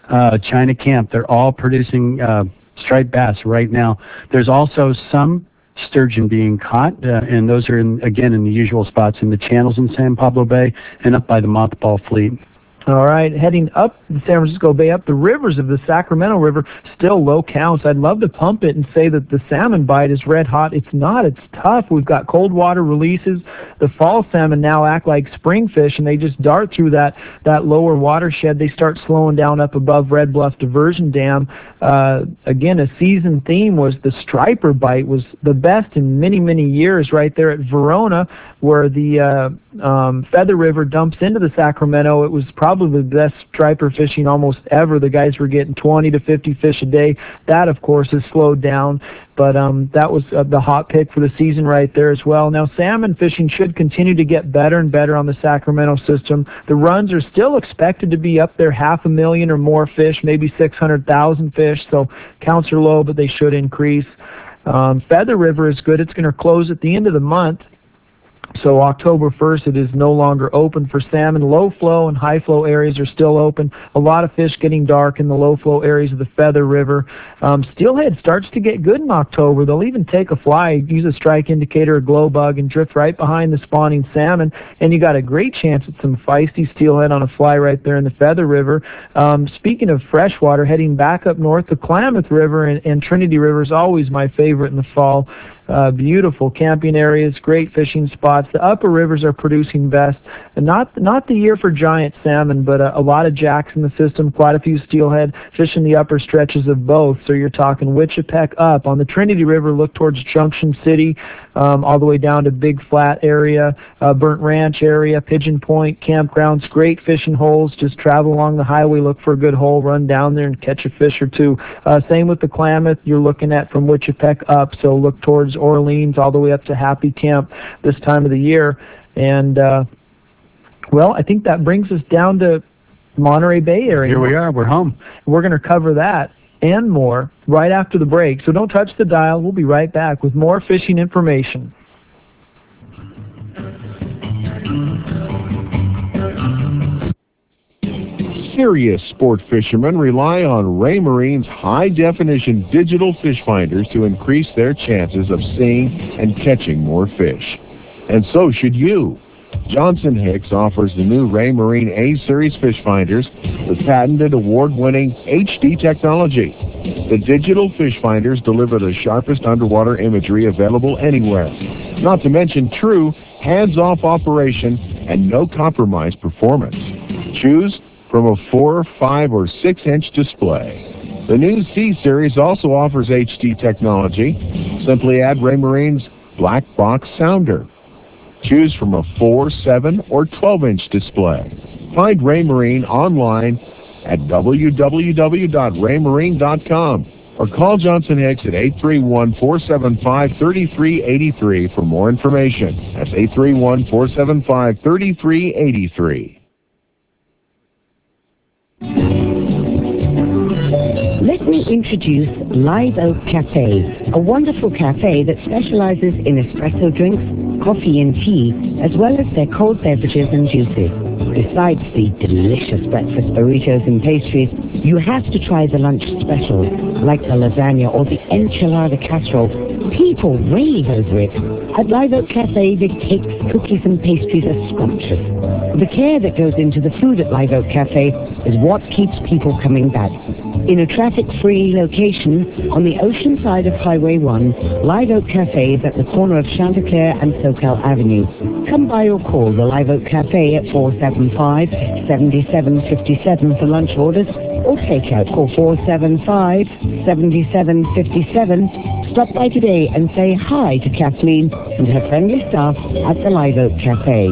China Camp, they're all producing striped bass right now. There's also some sturgeon being caught, and those are, in the usual spots in the channels in San Pablo Bay and up by the Mothball Fleet. All right, heading up the San Francisco Bay, up the rivers of the Sacramento River, still low counts. I'd love to pump it and say that the salmon bite is red hot. It's not. It's tough. We've got cold water releases. The fall salmon now act like spring fish, and they just dart through that lower watershed. They start slowing down up above Red Bluff Diversion Dam. Again, a season theme was the striper bite was the best in many, many years right there at Verona, where the Feather River dumps into the Sacramento. It was probably the best striper fishing almost ever. The guys were getting 20 to 50 fish a day. That, of course, has slowed down, but that was the hot pick for the season right there as well. Now, salmon fishing should continue to get better and better on the Sacramento system. The runs are still expected to be up there 500,000 or more fish, maybe 600,000 fish, so counts are low, but they should increase. Feather River is good. It's going to close at the end of the month. So October 1st, it is no longer open for salmon. Low flow and high flow areas are still open. A lot of fish getting dark in the low flow areas of the Feather River. Steelhead starts to get good in October. They'll even take a fly, use a strike indicator, a glow bug, and drift right behind the spawning salmon. And you got a great chance at some feisty steelhead on a fly right there in the Feather River. Speaking of freshwater, heading back up north, the Klamath River and Trinity River is always my favorite in the fall. Beautiful camping areas, great fishing spots. The upper rivers are producing best. And not the year for giant salmon, but a lot of jacks in the system, quite a few steelhead fishing the upper stretches of both. So you're talking Wichipec up. On the Trinity River, look towards Junction City, all the way down to Big Flat area, Burnt Ranch area, Pigeon Point, campgrounds, great fishing holes. Just travel along the highway, look for a good hole, run down there and catch a fish or two. Same with the Klamath, you're looking at from Wichipec up, so look towards Orleans all the way up to Happy Camp this time of the year. And, I think that brings us down to Monterey Bay area. Here we are. We're home. We're going to cover that and more right after the break. So don't touch the dial. We'll be right back with more fishing information. Serious sport fishermen rely on Raymarine's high-definition digital fish finders to increase their chances of seeing and catching more fish. And so should you. Johnson Hicks offers the new Raymarine A-Series fish finders with patented award-winning HD technology. The digital fish finders deliver the sharpest underwater imagery available anywhere, not to mention true hands-off operation and no-compromise performance. Choose from a 4, 5, or 6-inch display. The new C-Series also offers HD technology. Simply add Raymarine's Black Box Sounder. Choose from a 4, 7, or 12-inch display. Find Raymarine online at www.raymarine.com or call Johnson Hicks at 831-475-3383 for more information. That's 831-475-3383. Let me introduce Live Oak Cafe, a wonderful cafe that specializes in espresso drinks, coffee and tea, as well as their cold beverages and juices. Besides the delicious breakfast burritos and pastries, you have to try the lunch specials, like the lasagna or the enchilada casserole. People rave over it. At Live Oak Cafe, the cakes, cookies and pastries are scrumptious. The care that goes into the food at Live Oak Cafe is what keeps people coming back. In a traffic-free location on the ocean side of Highway 1, Live Oak Cafe is at the corner of Chanticleer and SoCal Avenue. Come by or call the Live Oak Cafe at 475-7757 for lunch orders, or takeout. Call 475-7757. Stop by today and say hi to Kathleen and her friendly staff at the Live Oak Cafe.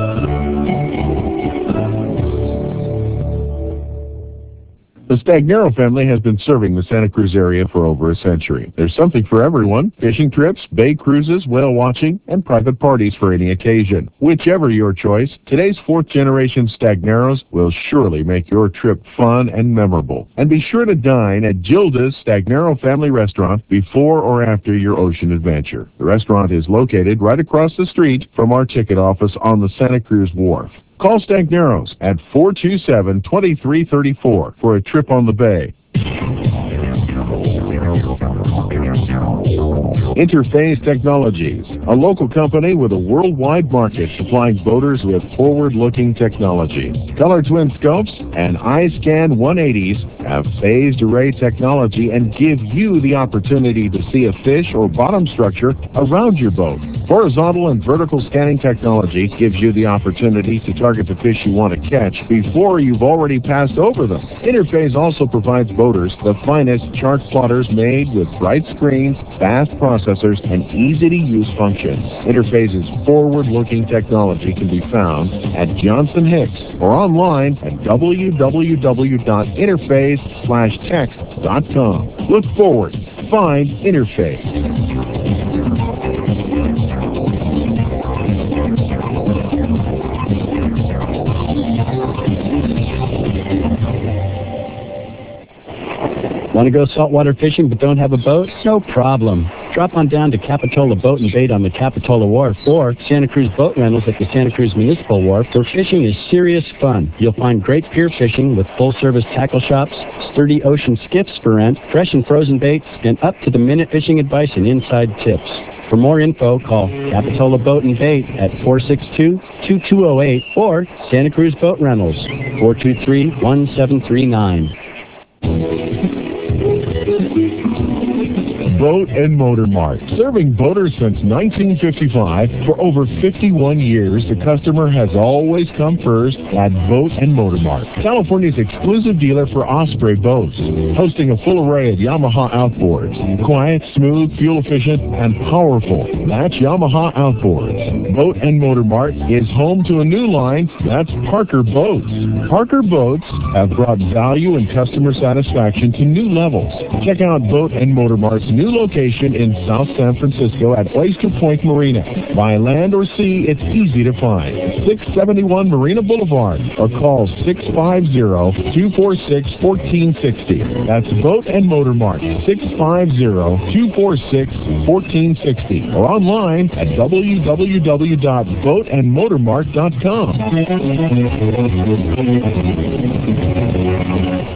The Stagnaro family has been serving the Santa Cruz area for over a century. There's something for everyone: fishing trips, bay cruises, whale watching, and private parties for any occasion. Whichever your choice, today's fourth-generation Stagnaros will surely make your trip fun and memorable. And be sure to dine at Gilda's Stagnaro Family Restaurant before or after your ocean adventure. The restaurant is located right across the street from our ticket office on the Santa Cruz Wharf. Call Stagnaros at 427-2334 for a trip on the bay. Interphase Technologies, a local company with a worldwide market supplying boaters with forward-looking technology. Color Twin Scopes and iScan 180s have phased array technology and give you the opportunity to see a fish or bottom structure around your boat. Horizontal and vertical scanning technology gives you the opportunity to target the fish you want to catch before you've already passed over them. Interphase also provides boaters the finest chart plotters made with bright screens, fast processors, and easy-to-use functions. Interphase's forward-looking technology can be found at Johnson Hicks or online at www.interphase/text.com. Look forward. Find Interphase. Want to go saltwater fishing but don't have a boat? No problem. Drop on down to Capitola Boat and Bait on the Capitola Wharf or Santa Cruz Boat Rentals at the Santa Cruz Municipal Wharf, where fishing is serious fun. You'll find great pier fishing with full-service tackle shops, sturdy ocean skiffs for rent, fresh and frozen baits, and up-to-the-minute fishing advice and inside tips. For more info, call Capitola Boat and Bait at 462-2208 or Santa Cruz Boat Rentals, 423-1739. Boat and Motor Mart. Serving boaters since 1955, for over 51 years, the customer has always come first at Boat and Motor Mart, California's exclusive dealer for Osprey boats, hosting a full array of Yamaha outboards. Quiet, smooth, fuel-efficient, and powerful. That's Yamaha outboards. Boat and Motor Mart is home to a new line. That's Parker Boats. Parker Boats have brought value and customer satisfaction to new levels. Check out Boat and Motor Mart's new location in South San Francisco at Oyster Point Marina. By land or sea, it's easy to find. 671 Marina Boulevard, or call 650-246-1460. That's Boat and Motor Mart, 650-246-1460, or online at www.boatandmotormart.com.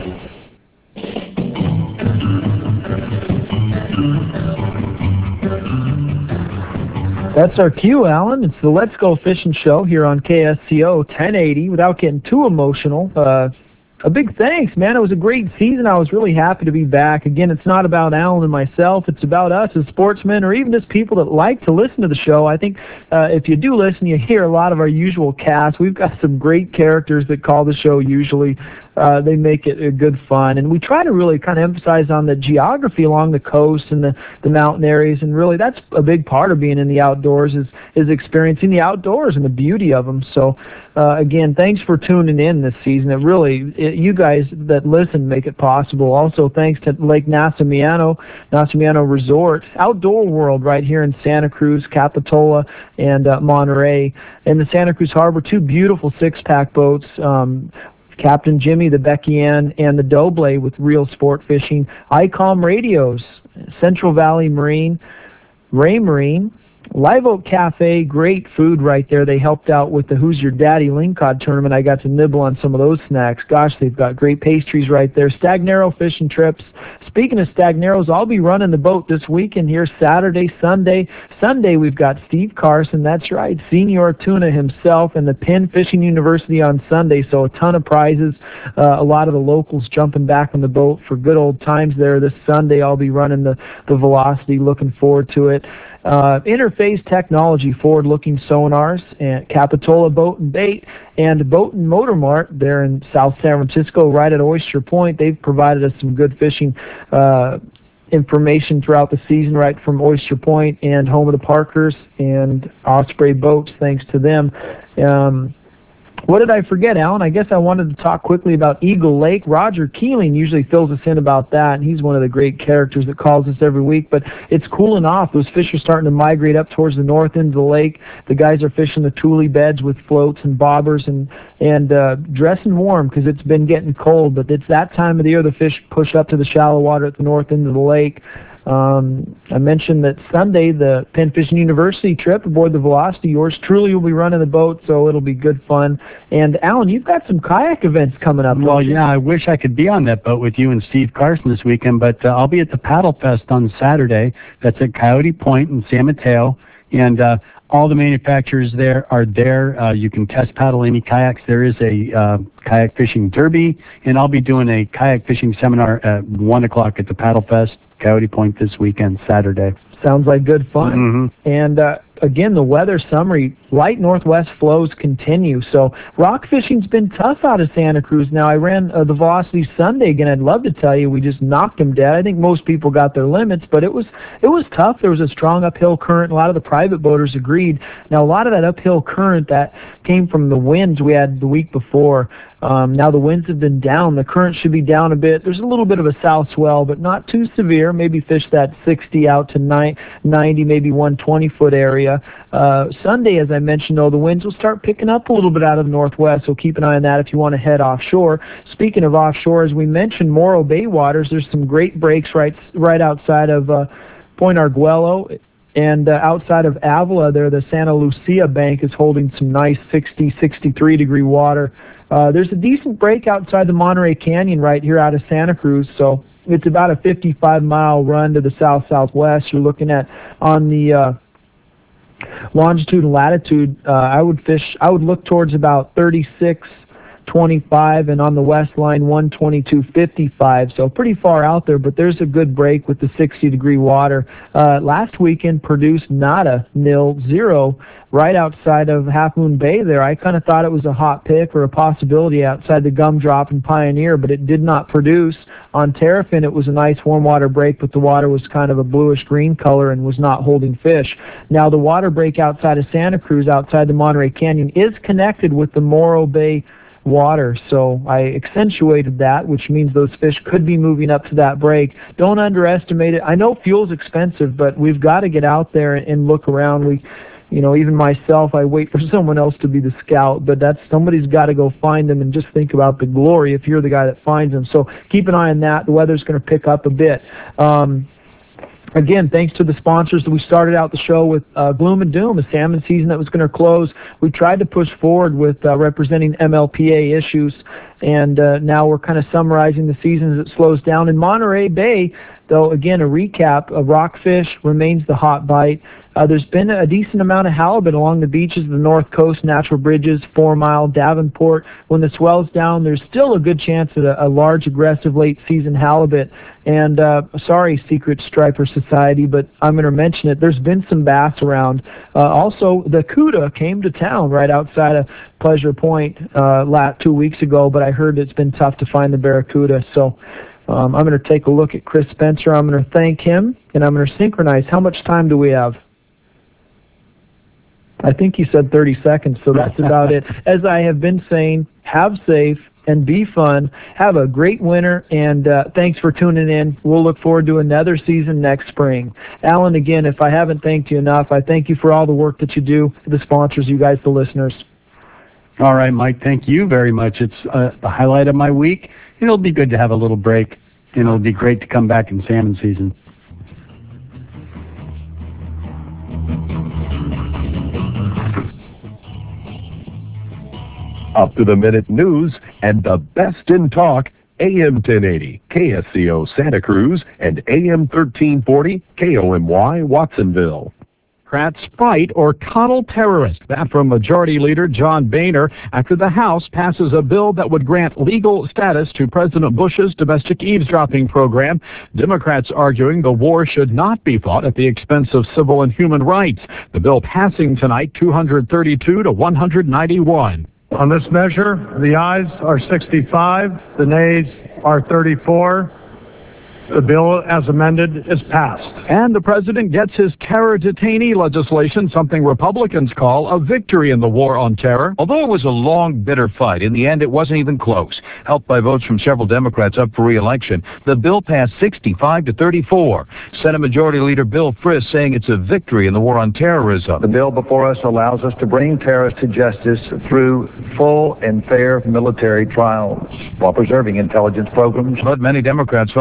That's our cue, Alan. It's the Let's Go Fishing Show here on KSCO 1080. Without getting too emotional, a big thanks, man. It was a great season. I was really happy to be back. Again, it's not about Alan and myself. It's about us as sportsmen, or even just people that like to listen to the show. I think if you do listen, you hear a lot of our usual cast. We've got some great characters that call the show usually. they make it a good fun. And we try to really kind of emphasize on the geography along the coast and the mountain areas, and really that's a big part of being in the outdoors is experiencing the outdoors and the beauty of them. So again, thanks for tuning in this season. You guys that listen make it possible. Also, thanks to Lake Nacimiento Resort, Outdoor World right here in Santa Cruz, Capitola, and Monterey. And the Santa Cruz Harbor, 2 beautiful 6-pack boats, Captain Jimmy, the Becky Ann, and the Doble with Real Sport Fishing, ICOM Radios, Central Valley Marine, Ray Marine, Live Oak Cafe, great food right there. They helped out with the Who's Your Daddy Lingcod tournament. I got to nibble on some of those snacks. Gosh, they've got great pastries right there. Stagnaro Fishing Trips. Speaking of Stagnaros, I'll be running the boat this weekend here, Saturday, Sunday. Sunday, we've got Steve Carson. That's right, Senior Tuna himself, and the Penn Fishing University on Sunday. So a ton of prizes. A lot of the locals jumping back on the boat for good old times there. This Sunday, I'll be running the Velocity. Looking forward to it. Interface Technology, forward-looking sonars, and Capitola Boat and Bait, and Boat and Motor Mart there in South San Francisco, right at Oyster Point. They've provided us some good fishing information throughout the season, right from Oyster Point and home of the Parkers and Osprey Boats, thanks to them. What did I forget, Alan? I guess I wanted to talk quickly about Eagle Lake. Roger Keeling usually fills us in about that, and he's one of the great characters that calls us every week. But it's cooling off. Those fish are starting to migrate up towards the north end of the lake. The guys are fishing the Thule beds with floats and bobbers and dressing warm because it's been getting cold. But it's that time of the year the fish push up to the shallow water at the north end of the lake. I mentioned that Sunday, the Penn Fishing University trip aboard the Velocity, yours truly will be running the boat, so it'll be good fun. And, Alan, you've got some kayak events coming up. Well, yeah, I wish I could be on that boat with you and Steve Carson this weekend, but I'll be at the Paddle Fest on Saturday. That's at Coyote Point in San Mateo, and all the manufacturers there are there. You can test paddle any kayaks. There is a kayak fishing derby, and I'll be doing a kayak fishing seminar at 1 o'clock at the Paddle Fest, Coyote Point, this weekend, Saturday. Sounds like good fun. Mm-hmm. And again, the weather summary, light northwest flows continue. So rock fishing's been tough out of Santa Cruz. Now, I ran the Velocity Sunday again. I'd love to tell you we just knocked them dead. I think most people got their limits, but it was tough. There was a strong uphill current. A lot of the private boaters agreed. Now, a lot of that uphill current that came from the winds we had the week before. Now the winds have been down. The current should be down a bit. There's a little bit of a south swell, but not too severe. Maybe fish that 60 out to 90, maybe 120-foot area. Sunday, as I mentioned, though, the winds will start picking up a little bit out of the northwest, so keep an eye on that if you want to head offshore. Speaking of offshore, as we mentioned, Morro Bay waters, there's some great breaks right outside of Point Arguello. And outside of Avila there, the Santa Lucia bank is holding some nice 60, 63-degree water. There's a decent break outside the Monterey Canyon right here out of Santa Cruz, so it's about a 55-mile run to the south-southwest. You're looking at on the longitude and latitude, I would look towards about 36.25, and on the west line 122.55, so pretty far out there, but there's a good break with the 60-degree water. Last weekend produced nada, nil, zero, right outside of Half Moon Bay there. I kind of thought it was a hot pick or a possibility outside the Gumdrop and Pioneer, but it did not produce. On Terrapin, it was a nice warm water break, but the water was kind of a bluish-green color and was not holding fish. Now, the water break outside of Santa Cruz, outside the Monterey Canyon, is connected with the Morro Bay water, so I accentuated that, which means those fish could be moving up to that break. Don't underestimate it. I know fuel's expensive, but we've got to get out there and look around. Even myself, I wait for someone else to be the scout, but somebody's got to go find them, and just think about the glory if you're the guy that finds them. So keep an eye on that. The weather's going to pick up a bit. Again, thanks to the sponsors. We started out the show with Gloom and Doom, a salmon season that was going to close. We tried to push forward with representing MLPA issues, and now we're kind of summarizing the season as it slows down. In Monterey Bay, though again, a recap, rockfish remains the hot bite. There's been a decent amount of halibut along the beaches of the North Coast, Natural Bridges, 4 Mile, Davenport. When the swell's down, there's still a good chance at a large, aggressive late-season halibut. And sorry, Secret Striper Society, but I'm going to mention it. There's been some bass around. Also, the Cuda came to town right outside of Pleasure Point 2 weeks ago, but I heard it's been tough to find the Barracuda. So I'm going to take a look at Chris Spencer. I'm going to thank him, and I'm going to synchronize. How much time do we have? I think he said 30 seconds, so that's about it. As I have been saying, have safe and be fun. Have a great winter, and thanks for tuning in. We'll look forward to another season next spring. Alan, again, if I haven't thanked you enough, I thank you for all the work that you do, the sponsors, you guys, the listeners. All right, Mike, thank you very much. It's the highlight of my week. It'll be good to have a little break, and it'll be great to come back in salmon season. Up-to-the-minute news and the best in talk, AM 1080, KSCO Santa Cruz, and AM 1340, KOMY Watsonville. Democrats fight or coddle terrorists. That from Majority Leader John Boehner after the House passes a bill that would grant legal status to President Bush's domestic eavesdropping program. Democrats arguing the war should not be fought at the expense of civil and human rights. The bill passing tonight 232 to 191. On this measure, the ayes are 65, the nays are 34. The bill as amended is passed. And the president gets his terror detainee legislation, something Republicans call a victory in the war on terror. Although it was a long, bitter fight, in the end it wasn't even close. Helped by votes from several Democrats up for re-election, the bill passed 65 to 34. Senate Majority Leader Bill Frist saying it's a victory in the war on terrorism. The bill before us allows us to bring terrorists to justice through full and fair military trials while preserving intelligence programs. But many Democrats